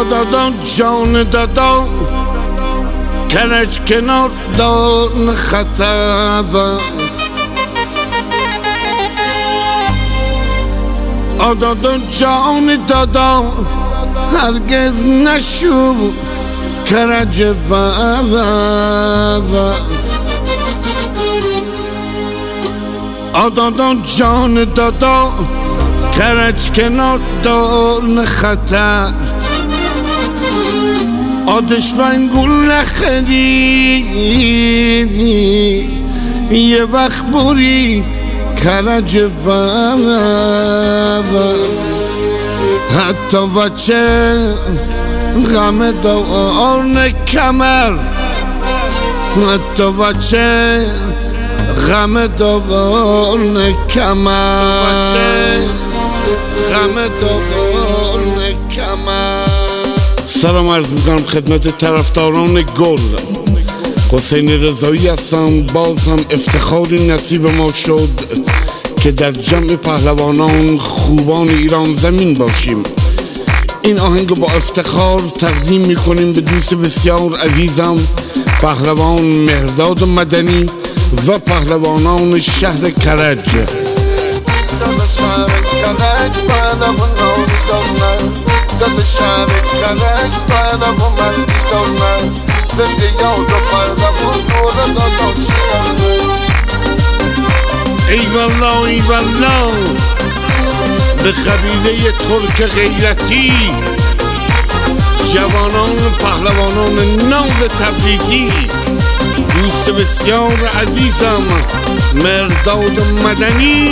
دادان جان دادان کرج کنار دان خطر دادان جان دادان هرگز نشو کرج دادان جان دادان کرج کنار دان خطر دشمن گل نخریدی یه وقت بری کرج حتی بچه غم دارن کمر حتی بچه غم دارن کمر غم دارن کمر. سلام عرض میکنم خدمت طرفداران گل. حسین رضایی هستم. باز هم افتخاری نصیب ما شد که در جمع پهلوانان خوبان ایران زمین باشیم. این آهنگ با افتخار تقدیم میکنیم به دوست بسیار عزیزم پهلوان مهرداد مدنی و پهلوانان شهر کرج. دل شهر کرج پهلوان مردی دارن زنده یاد و پهلوان دور دادان شیرانه. ای والله ای والله به قبیله ترک غیرتی جوانان پهلوانان ناز تبریزی دوست بسیار عزیزم مهرداد مدنی.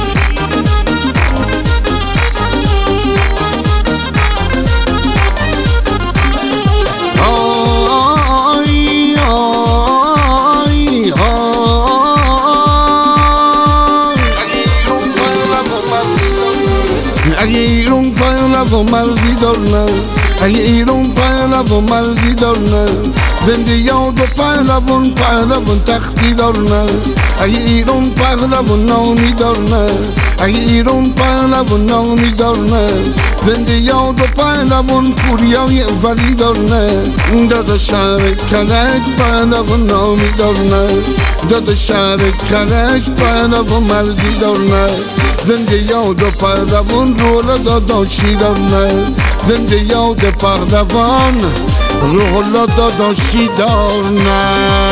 اگه ایران پهلوان مردی دارن اگه ایران پهلوان مردی دارن زنده یاد و پهلوان تختی دارن اگه ایران پهلوان نانی دارن اگه ایران پهلوان نانی دارن زنده یاد و پهلوان پوریای ولی دارن. دادا شهر کرج پهلوان نانی دارن دادا شهر کرج پهلوان مردی دارن زنده یاد و پهلوان روح دادان شیرانه زنده یاد پهلوان روح دادان شیرانه.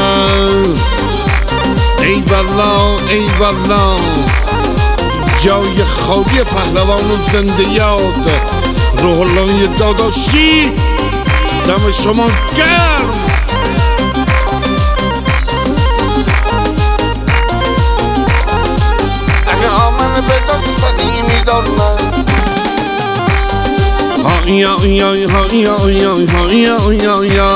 ای والله ای والله جای خالی پهلوان و زنده یاد روح الله داداشی دم شما گرم. یا یا یا یا یا یا یا یا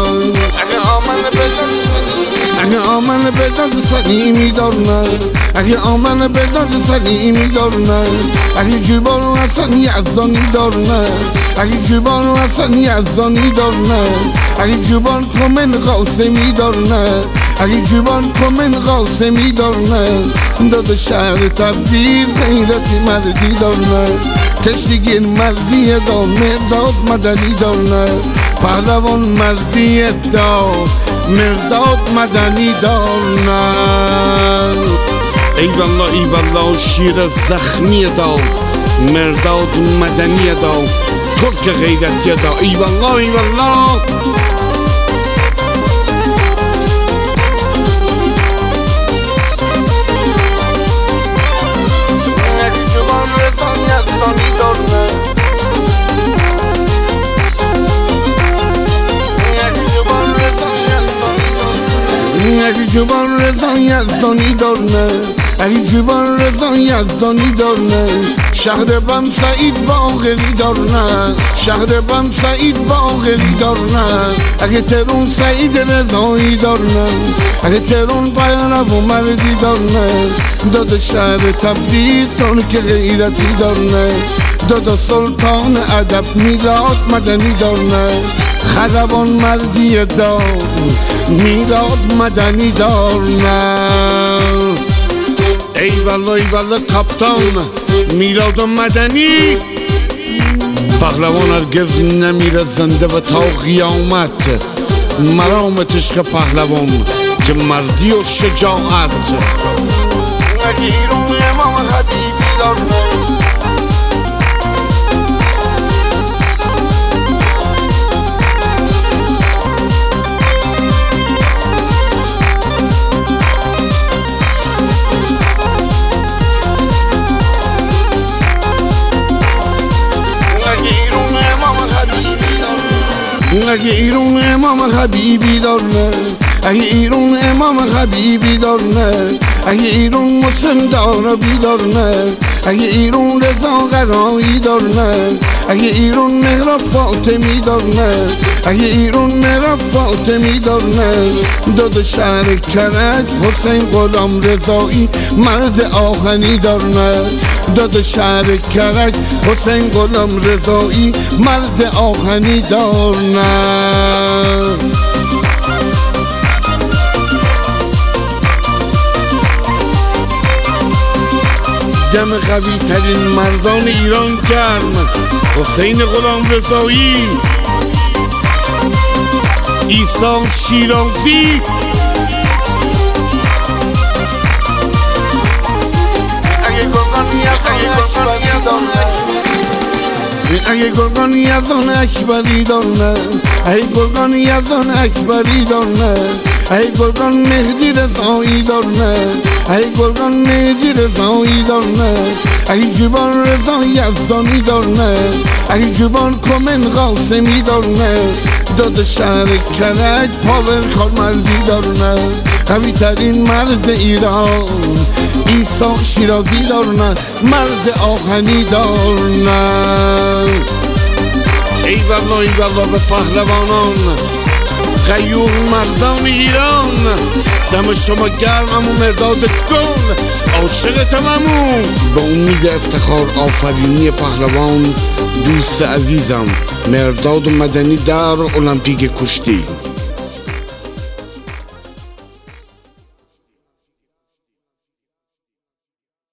اگه آمن بداد سلیمی دارن اگه آمن بداد سلیمی دارن اگه جبال حسن یزدانی دارن اگه جبال حسن یزدانی دارن اگه جبال کمن قاسمی دارن اگه جبال کمن قاسمی دارن داد شهر تبریز غیرتی مردی دارن کشتیگیر مردی دا مهرداد مدنی دارن پهلوان مردی دا مهرداد مدنی دارن. ای والله ای والله شیر زخمی دا مهرداد مدنی دا ترک غیرتی دا. ای والله ای والله اگه جبان رضا یزدانی دارنه اگه جبان رضا یزدانی دارنه شهر بم سعید باقری دارنه شهر بم سعید باقری دارنه اگه ترون سعید رضایی دارنه اگه ترون پهلوان مردی دارنه داد شهر تبریز ترک غیرتی دارنه داد سلطان ادب میلاد مدنی دارنه خلبان مردی دار میلاد مدنی دارن. ای والله کاپتان میلاد مدنی پهلوان هرگز نمیره زنده و تا قیامت مرامتش که پهلوان که مردی و شجاعت اگه ایرون امام حبیبی دارنه اگه ایرون امام حبیبی دارنه اگه ایرون امام حبیبی دارنه اگه ایرون مسلم دارا بیدارنه اگه ایرون رضا قرایی دارنه اگه ایرون مهراب فاطمی دارنه اگه ایرون مهراب فاطمی دارنه داد شهر کرج حسین غلام رضایی مرد آهنی دارنه داد شهر کرج حسین غلام رضایی مرد آهنی دارنه دم قوی ترین مردان ایران گرم حسین غلام رضایی عیسی شیرازی اگه گرگان یزدان اکبری دارنه اگه گرگان یزدان اکبری دارنه اگه گرگان مهدی رضایی دارنه اگه گرگان مهدی رضایی دارنه اگه جبان رضا یزدانی دارنه اگه جبان کمن قاسمی دارنه داد شهر کرج پاور کارمردی دارنه قوی ترین مرد ایران عیسی شیرازی دارنه مرد آهنی دارنه ای والله به پهلوانان غیور مردان ایران دم شما گرم امو مرداد گل عاشق تمامون به امید افتخار آفرینی پهلوان دوست عزیزم مرداد مدنی در المپیک کشتی